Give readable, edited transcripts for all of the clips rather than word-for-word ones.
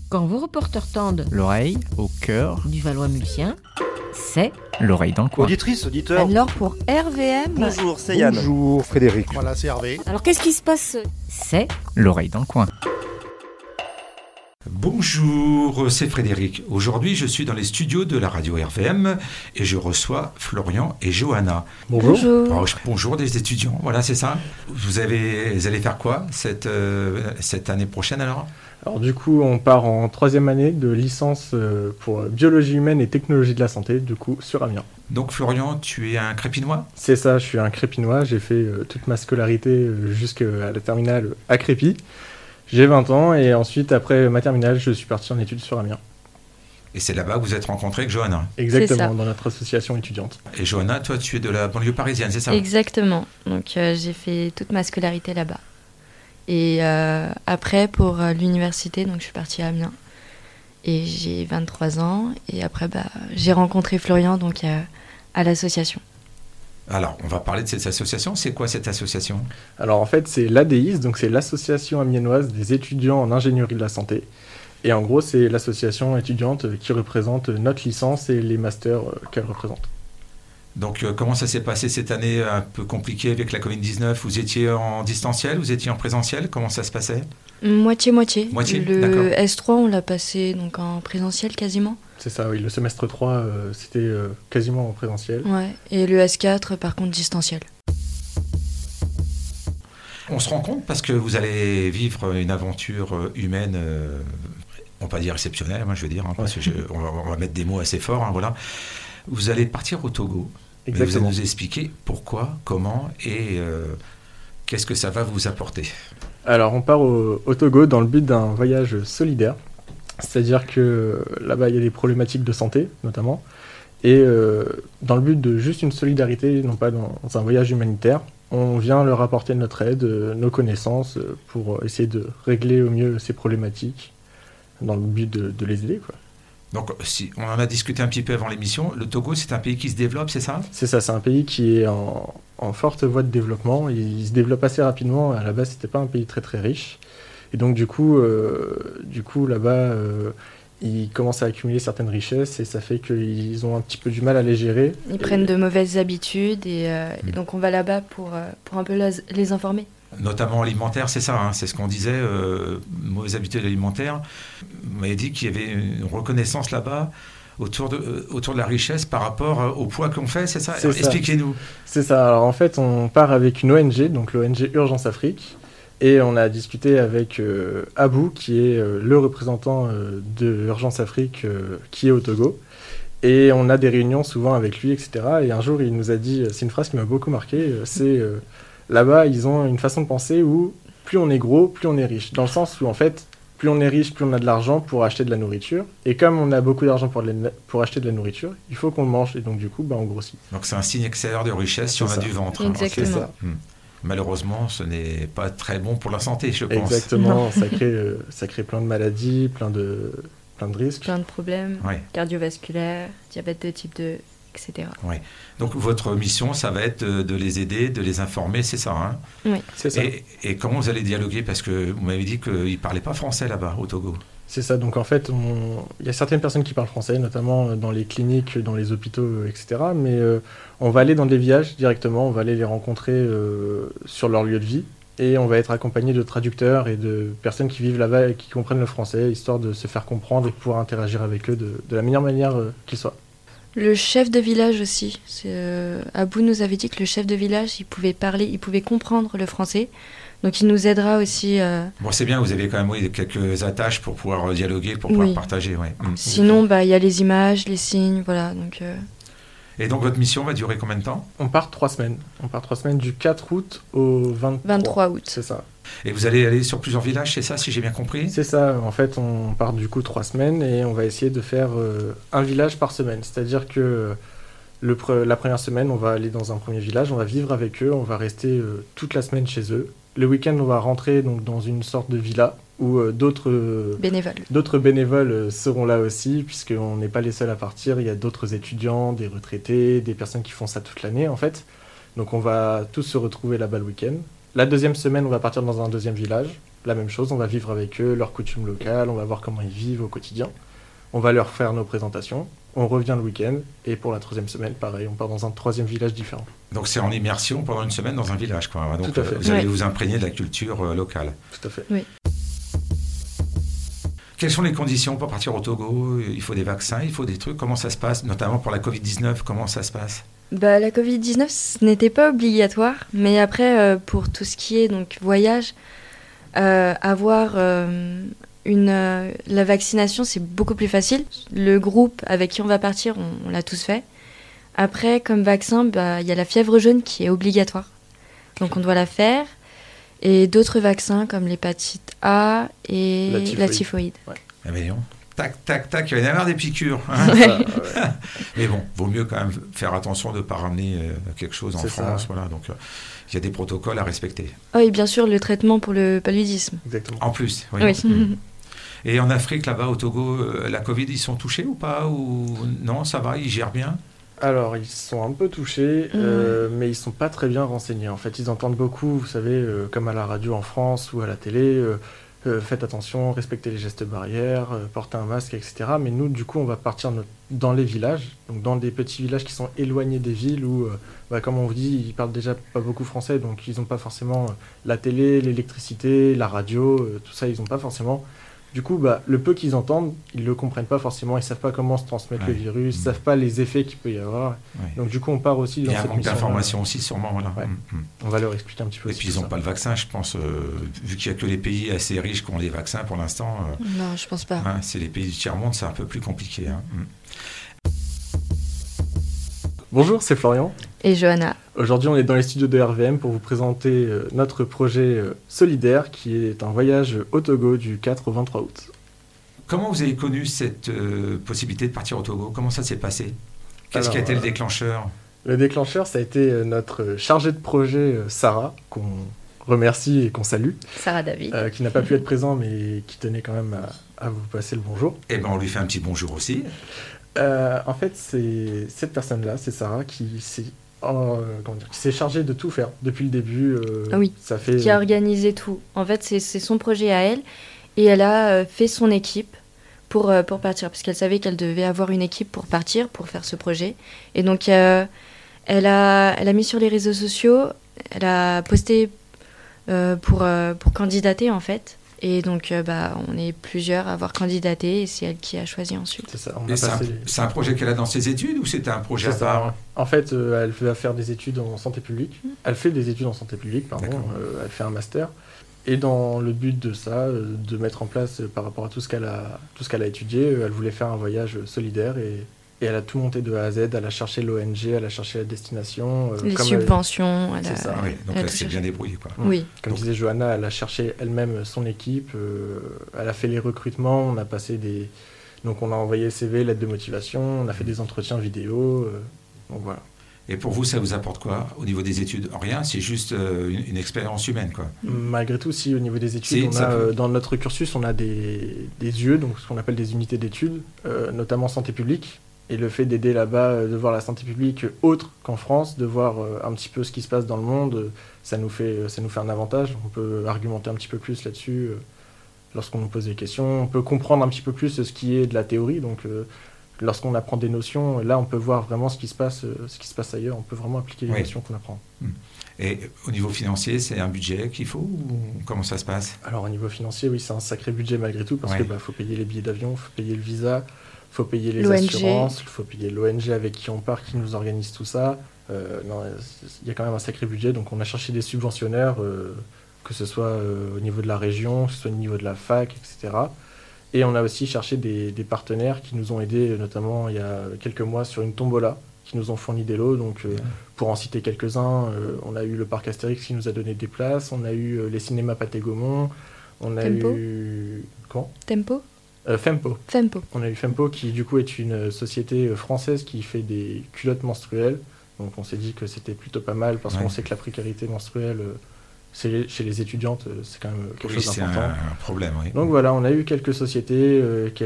Quand vos reporters tendent L'oreille au cœur du Valois-Mulsien, c'est l'oreille dans le coin. Auditrice, auditeur. alors pour RVM. Bonjour, c'est Yann. Bonjour Frédéric. Voilà, c'est Hervé. Alors qu'est-ce qui se passe? C'est L'oreille dans le coin. Bonjour, c'est Frédéric. Aujourd'hui, je suis dans les studios de la radio RVM et je reçois Florian et Johanna. Bonjour. Alors, bonjour des étudiants, voilà, c'est ça. Vous allez faire quoi cette année prochaine alors? Alors du coup, on part en 3e année de licence pour biologie humaine et technologie de la santé, du coup, sur Amiens. Donc Florian, tu es un Crépinois? C'est ça, je suis un Crépinois, j'ai fait toute ma scolarité jusqu'à la terminale à Crépy. J'ai 20 ans et ensuite, après ma terminale, je suis parti en études sur Amiens. Et c'est là-bas que vous êtes rencontrés avec Johanna. Exactement, dans notre association étudiante. Et Johanna, toi, tu es de la banlieue parisienne, c'est ça? Exactement. Donc j'ai fait toute ma scolarité là-bas. Et après, pour l'université, donc je suis partie à Amiens. Et j'ai 23 ans. Et après, j'ai rencontré Florian donc, à l'association. Alors, on va parler de cette association. C'est quoi cette association? Alors en fait, c'est l'ADIS, donc c'est l'association amiénoise des étudiants en ingénierie de la santé. Et en gros, c'est l'association étudiante qui représente notre licence et les masters qu'elle représente. Donc, comment ça s'est passé cette année un peu compliquée avec la Covid-19? Vous étiez en distanciel, vous étiez en présentiel? Comment ça se passait? Moitié-moitié. Moitié, Le d'accord. S3, on l'a passé donc, en présentiel quasiment. C'est ça, oui. Le semestre 3, c'était quasiment en présentiel. Ouais. Et le S4, par contre, distanciel. On se rend compte parce que vous allez vivre une aventure humaine, on va pas dire exceptionnelle, moi je veux dire, hein, parce que on va mettre des mots assez forts, hein, voilà. Vous allez partir au Togo. Mais vous Exactement. allez nous expliquer pourquoi, comment et qu'est-ce que ça va vous apporter. Alors, on part au Togo dans le but d'un voyage solidaire. C'est-à-dire que là-bas, il y a des problématiques de santé, notamment. Et dans le but de juste une solidarité, non pas dans un voyage humanitaire, on vient leur apporter notre aide, nos connaissances, pour essayer de régler au mieux ces problématiques, dans le but de les aider, quoi. Donc, si on en a discuté un petit peu avant l'émission, le Togo, c'est un pays qui se développe, c'est ça? C'est ça, c'est un pays qui est en forte voie de développement. Il se développe assez rapidement. À la base, c'était pas un pays très très riche. Et donc du coup là-bas, ils commencent à accumuler certaines richesses et ça fait qu'ils ont un petit peu du mal à les gérer. Ils prennent de mauvaises habitudes et donc on va là-bas pour un peu les informer. Notamment alimentaire, c'est ça, hein, c'est ce qu'on disait, mauvaises habitudes alimentaires. Vous m'avez dit qu'il y avait une reconnaissance là-bas autour de la richesse par rapport au poids qu'on fait, c'est ça? C'est ça. Expliquez-nous. C'est ça. Alors en fait, on part avec une ONG, donc l'ONG Urgence Afrique, et on a discuté avec Abou, qui est le représentant de Urgence Afrique qui est au Togo. Et on a des réunions souvent avec lui, etc. Et un jour, il nous a dit, c'est une phrase qui m'a beaucoup marqué, c'est là-bas, ils ont une façon de penser où plus on est gros, plus on est riche. Dans le sens où, en fait, plus on est riche, plus on a de l'argent pour acheter de la nourriture. Et comme on a beaucoup d'argent pour acheter de la nourriture, il faut qu'on mange. Et donc, du coup, on grossit. Donc c'est un signe extérieur de richesse si C'est on a ça. du ventre. Exactement. C'est ça. Malheureusement, ce n'est pas très bon pour la santé, je pense. Exactement. Ça crée plein de maladies, plein de risques. Plein de problèmes Ouais. cardiovasculaires, diabète de type 2, etc. Donc votre mission, ça va être de les aider, de les informer, c'est ça, hein? Oui. C'est ça. Et comment vous allez dialoguer? Parce que vous m'avez dit qu'ils ne parlaient pas français là-bas, au Togo. C'est ça, donc en fait, il y a certaines personnes qui parlent français, notamment dans les cliniques, dans les hôpitaux, etc. Mais on va aller dans des villages directement, on va aller les rencontrer sur leur lieu de vie, et on va être accompagné de traducteurs et de personnes qui vivent là-bas et qui comprennent le français, histoire de se faire comprendre et de pouvoir interagir avec eux de la meilleure manière qu'il soit. Le chef de village aussi. Abou nous avait dit que le chef de village, il pouvait parler, il pouvait comprendre le français. Donc il nous aidera aussi. Bon, c'est bien, vous avez quand même quelques attaches pour pouvoir dialoguer, pour pouvoir Oui. partager. Ouais. Sinon, il y a les images, les signes, voilà. Donc, Et donc votre mission va durer combien de temps? On part 3 semaines. On part 3 semaines du 4 août au 23 août. C'est ça. Et vous allez aller sur plusieurs villages, c'est ça, si j'ai bien compris? C'est ça, en fait, on part du coup 3 semaines et on va essayer de faire un village par semaine. C'est-à-dire que la première semaine, on va aller dans un premier village, on va vivre avec eux, on va rester toute la semaine chez eux. Le week-end, on va rentrer donc, dans une sorte de villa où d'autres bénévoles seront là aussi, puisqu'on n'est pas les seuls à partir. Il y a d'autres étudiants, des retraités, des personnes qui font ça toute l'année, en fait. Donc on va tous se retrouver là-bas le week-end. La deuxième semaine, on va partir dans un deuxième village. la même chose, on va vivre avec eux leurs coutumes locales, on va voir comment ils vivent au quotidien. On va leur faire nos présentations, on revient le week-end, et pour la 3e semaine, pareil, on part dans un 3e village différent. Donc c'est en immersion pendant une semaine dans un village, quoi. Donc Tout à fait. vous allez vous imprégner de la culture locale. Tout à fait. Oui. Quelles sont les conditions pour partir au Togo? Il faut des vaccins, il faut des trucs. Comment ça se passe? Notamment pour la Covid-19, comment ça se passe? Bah, la Covid-19, ce n'était pas obligatoire, mais après, pour tout ce qui est donc voyage, avoir la vaccination, c'est beaucoup plus facile. Le groupe avec qui on va partir, on l'a tous fait. Après, comme vaccin, bah, y a la fièvre jaune qui est obligatoire. Donc on doit la faire. Et d'autres vaccins comme l'hépatite A et la typhoïde. Ouais. Eh bien, non. Tac, tac, tac, il va y en avoir des piqûres. Hein. Ça, ouais. Mais bon, vaut mieux quand même faire attention de ne pas ramener quelque chose en C'est France. ça. Voilà, donc il y a des protocoles à respecter. Oh, et bien sûr, le traitement pour le paludisme. Exactement. En plus, oui. Oui. Et en Afrique, là-bas, au Togo, la Covid, ils sont touchés ou pas? Ou non, ça va, ils gèrent bien? Alors, ils sont un peu touchés, mais ils sont pas très bien renseignés. En fait, ils entendent beaucoup, vous savez, comme à la radio en France ou à la télé, faites attention, respectez les gestes barrières, portez un masque, etc. Mais nous, du coup, on va partir dans les villages, donc dans des petits villages qui sont éloignés des villes où, comme on vous dit, ils parlent déjà pas beaucoup français, donc ils n'ont pas forcément la télé, l'électricité, la radio, tout ça, ils n'ont pas forcément. Du coup, le peu qu'ils entendent, ils le comprennent pas forcément, ils savent pas comment se transmettre le virus, ils savent pas les effets qu'il peut y avoir. Ouais. Donc du coup, on part aussi Il dans y a un cette manque mission. d'informations aussi, sûrement. Voilà. Ouais. On va leur expliquer un petit peu. Et puis ils n'ont pas le vaccin, je pense, vu qu'il n'y a que les pays assez riches qui ont les vaccins pour l'instant. Non, je pense pas. Hein, c'est les pays du tiers-monde, c'est un peu plus compliqué. Hein. Bonjour, c'est Florian. Et Johanna. Aujourd'hui, on est dans les studios de RVM pour vous présenter notre projet solidaire qui est un voyage au Togo du 4 au 23 août. Comment vous avez connu cette possibilité de partir au Togo? Comment ça s'est passé? Qu'est-ce qui a été le déclencheur? Le déclencheur, ça a été notre chargée de projet, Sarah, qu'on remercie et qu'on salue, Sarah David. qui n'a pas pu être présent, mais qui tenait quand même à vous passer le bonjour. Eh bien, on lui fait un petit bonjour aussi. En fait, c'est cette personne-là, c'est Sarah, qui s'est chargée de tout faire depuis le début. Oui, ça fait, qui a organisé tout. En fait, c'est son projet à elle. Et elle a fait son équipe pour partir, parce qu'elle savait qu'elle devait avoir une équipe pour partir, pour faire ce projet. Et donc, elle a mis sur les réseaux sociaux, elle a posté pour candidater, en fait. Et donc, on est plusieurs à avoir candidaté, et c'est elle qui a choisi ensuite. C'est ça. C'est un projet qu'elle a dans ses études ou c'était un projet à part? En fait, elle va faire des études en santé publique. Elle fait des études en santé publique, pardon. Elle fait un master. Et dans le but de ça, de mettre en place par rapport à tout ce qu'elle a étudié, elle voulait faire un voyage solidaire et elle a tout monté de A à Z. Elle a cherché l'ONG, elle a cherché la destination. Les subventions. C'est ça. Oui, donc elle s'est bien débrouillée, quoi. Oui. Comme disait Johanna, elle a cherché elle-même son équipe. Elle a fait les recrutements. On a passé donc on a envoyé CV, lettre de motivation. On a fait des entretiens vidéo. Donc voilà. Et pour vous, ça vous apporte quoi au niveau des études? Rien, c'est juste une expérience humaine, quoi. Malgré tout, si au niveau des études, dans notre cursus, on a des UE, donc ce qu'on appelle des unités d'études, notamment santé publique. Et le fait d'aider là-bas, de voir la santé publique autre qu'en France, de voir un petit peu ce qui se passe dans le monde, ça nous fait un avantage. On peut argumenter un petit peu plus là-dessus lorsqu'on nous pose des questions. On peut comprendre un petit peu plus ce qui est de la théorie, donc... Lorsqu'on apprend des notions, là, on peut voir vraiment ce qui se passe ailleurs. On peut vraiment appliquer les notions qu'on apprend. Et au niveau financier, c'est un budget qu'il faut ou comment ça se passe? Alors, au niveau financier, oui, c'est un sacré budget malgré tout parce que faut payer les billets d'avion, il faut payer le visa, il faut payer les assurances, il faut payer l'ONG avec qui on part, qui nous organise tout ça. Il y a quand même un sacré budget. Donc, on a cherché des subventionnaires, que ce soit au niveau de la région, que ce soit au niveau de la fac, etc. Et on a aussi cherché des partenaires qui nous ont aidés, notamment il y a quelques mois sur une tombola, qui nous ont fourni des lots. Donc, pour en citer quelques-uns, on a eu le parc Astérix qui nous a donné des places, on a eu les cinémas Pathé Gaumont, on a eu... Comment? Tempo Fempo. Fempo. On a eu Fempo qui, du coup, est une société française qui fait des culottes menstruelles. Donc, on s'est dit que c'était plutôt pas mal parce qu'on sait que la précarité menstruelle... chez les étudiantes, c'est quand même quelque chose d'important. C'est un problème, oui. Donc voilà, on a eu quelques sociétés,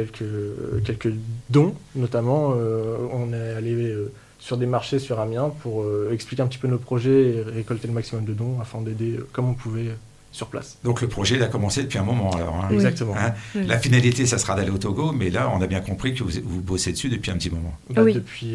quelques dons, notamment. On est allé sur des marchés sur Amiens pour expliquer un petit peu nos projets et récolter le maximum de dons afin d'aider comme on pouvait sur place. Donc le projet, il a commencé depuis un moment alors. Hein. Oui. Exactement. Hein, Oui. La finalité, ça sera d'aller au Togo, mais là, on a bien compris que vous bossez dessus depuis un petit moment. Oui. Depuis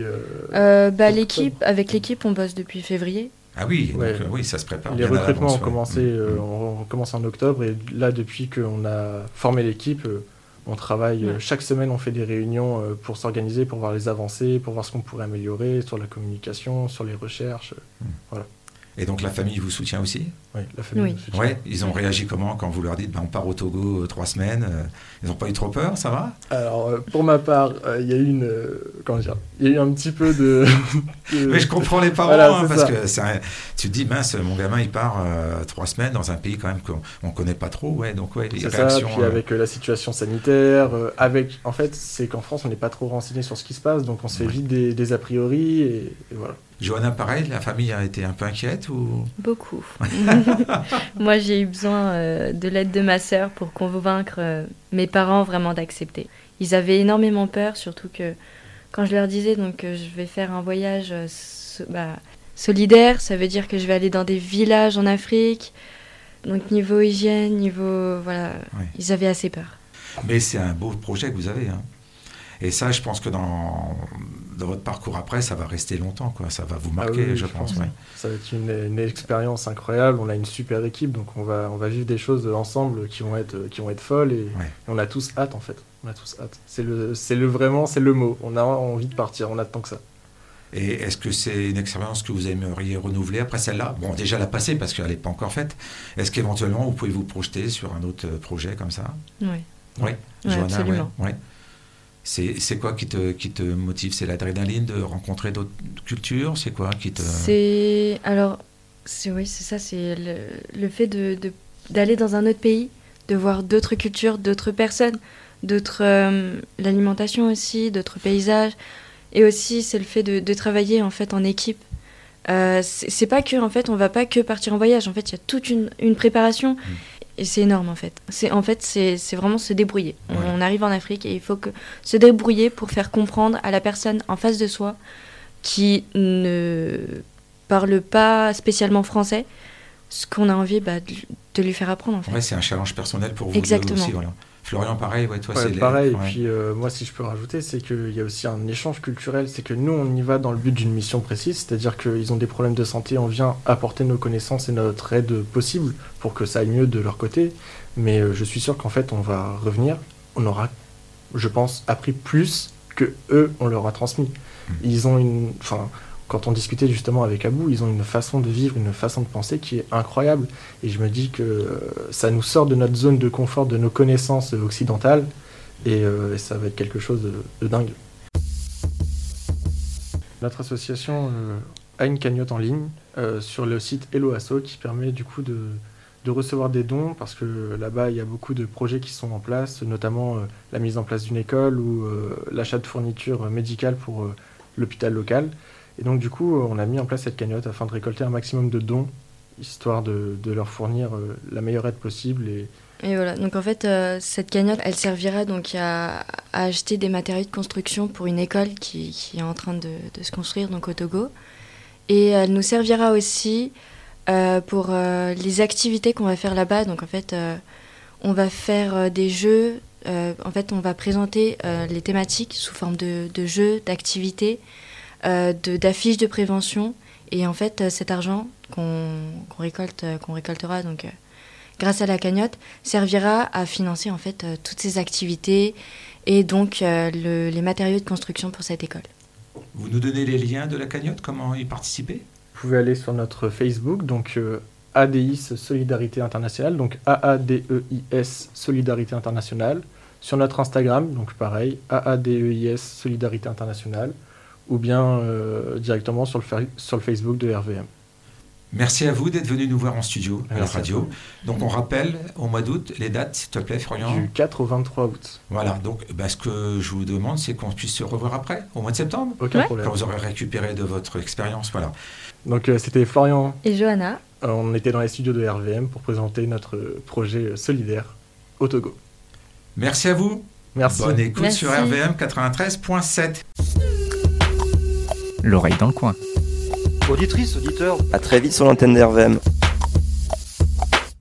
Avec l'équipe, on bosse depuis février. Ah oui, Ouais. donc oui, ça se prépare. les bien à recrutements ont l'avance, commencé, ouais. on commence en octobre, et là, depuis qu'on a formé l'équipe, on travaille Ouais. chaque semaine, on fait des réunions pour s'organiser, pour voir les avancées, pour voir ce qu'on pourrait améliorer sur la communication, sur les recherches. Et donc la famille vous soutient aussi? Oui, la famille Oui. nous soutient. Ouais, ils ont réagi comment quand vous leur dites on part au Togo 3 semaines Ils n'ont pas eu trop peur, ça va? Alors, pour ma part, il y a eu comment dire, il y a eu un petit peu de... Mais je comprends les parents, Voilà, hein, c'est parce ça. que tu te dis, mince, mon gamin il part 3 semaines dans un pays quand même qu'on ne connaît pas trop, ouais, donc ouais, les C'est ça, réactions... puis avec la situation sanitaire, en fait, c'est qu'en France, on n'est pas trop renseigné sur ce qui se passe, donc on se fait Ouais. vite des a priori, et voilà. Johanna, pareil, la famille a été un peu inquiète ou... Beaucoup. Moi, j'ai eu besoin de l'aide de ma sœur pour convaincre mes parents vraiment d'accepter. Ils avaient énormément peur, surtout que quand je leur disais donc, que je vais faire un voyage solidaire, ça veut dire que je vais aller dans des villages en Afrique. Donc niveau hygiène, voilà, Ouais. ils avaient assez peur. Mais c'est un beau projet que vous avez, hein. Et ça, je pense que dans votre parcours après, ça va rester longtemps, quoi. Ça va vous marquer, Ah oui, je pense. Ouais. Ça va être une expérience incroyable, on a une super équipe, donc on va vivre des choses ensemble qui vont être folles, et Ouais. on a tous hâte, en fait. On a tous hâte. C'est le mot. On a envie de partir, on attend que ça. Et est-ce que c'est une expérience que vous aimeriez renouveler après celle-là? Bon, déjà la passer parce qu'elle n'est pas encore faite. Est-ce qu'éventuellement vous pouvez vous projeter sur un autre projet comme ça? Oui, Oui, Johanna, absolument. ouais. C'est quoi qui te motive? C'est l'adrénaline de rencontrer d'autres cultures? C'est quoi qui te... C'est ça, c'est le fait d'aller dans un autre pays, de voir d'autres cultures, d'autres personnes, l'alimentation aussi, d'autres paysages, et aussi c'est le fait de travailler en fait en équipe. C'est pas que en fait on va pas que partir en voyage, en fait il y a toute une préparation. Et c'est énorme en fait. C'est vraiment se débrouiller. Ouais. On arrive en Afrique et il faut se débrouiller pour faire comprendre à la personne en face de soi qui ne parle pas spécialement français ce qu'on a envie de lui faire apprendre en fait. Ouais, c'est un challenge personnel pour vous Exactement. deux aussi. Voilà. Florian, pareil, ouais, toi Ouais, c'est... pareil, ouais. et puis moi si je peux rajouter, c'est qu'il y a aussi un échange culturel, c'est que nous on y va dans le but d'une mission précise, c'est-à-dire qu'ils ont des problèmes de santé, on vient apporter nos connaissances et notre aide possible pour que ça aille mieux de leur côté, mais je suis sûr qu'en fait on va revenir, on aura, je pense, appris plus que eux on leur a transmis. Ils ont quand on discutait justement avec Abou, ils ont une façon de vivre, une façon de penser qui est incroyable. Et je me dis que ça nous sort de notre zone de confort, de nos connaissances occidentales. Et ça va être quelque chose de dingue. Notre association a une cagnotte en ligne sur le site Hello Asso qui permet du coup de recevoir des dons, parce que là-bas il y a beaucoup de projets qui sont en place, notamment la mise en place d'une école ou l'achat de fournitures médicales pour l'hôpital local. Et donc du coup, on a mis en place cette cagnotte afin de récolter un maximum de dons, histoire de leur fournir la meilleure aide possible. Et voilà, donc en fait, cette cagnotte, elle servira donc à acheter des matériaux de construction pour une école qui est en train de se construire donc au Togo. Et elle nous servira aussi pour les activités qu'on va faire là-bas. Donc en fait, on va faire des jeux, en fait on va présenter les thématiques sous forme de jeux, d'activités, d'affiches de prévention, et en fait cet argent qu'on récoltera donc grâce à la cagnotte servira à financer en fait toutes ces activités et donc les matériaux de construction pour cette école. Vous nous donnez les liens de la cagnotte, comment y participer? Vous pouvez aller sur notre Facebook, donc ADIS Solidarité Internationale, donc AADEIS Solidarité Internationale, sur notre Instagram, donc pareil, AADEIS Solidarité Internationale, ou bien directement sur le Facebook de RVM. Merci à vous d'être venu nous voir en studio à la Merci radio. Donc on rappelle au mois d'août les dates, s'il te plaît, Florian. Du 4 au 23 août. Voilà, donc ce que je vous demande, c'est qu'on puisse se revoir après, au mois de septembre, Aucun Ouais. problème. quand vous aurez récupéré de votre expérience. Voilà. Donc c'était Florian, Et Johanna, on était dans les studios de RVM pour présenter notre projet solidaire au Togo. Merci à vous. Merci. Bonne écoute Merci. sur RVM 93.7. L'oreille dans le coin. Auditrice, auditeur, À très vite sur l'antenne d'RVM.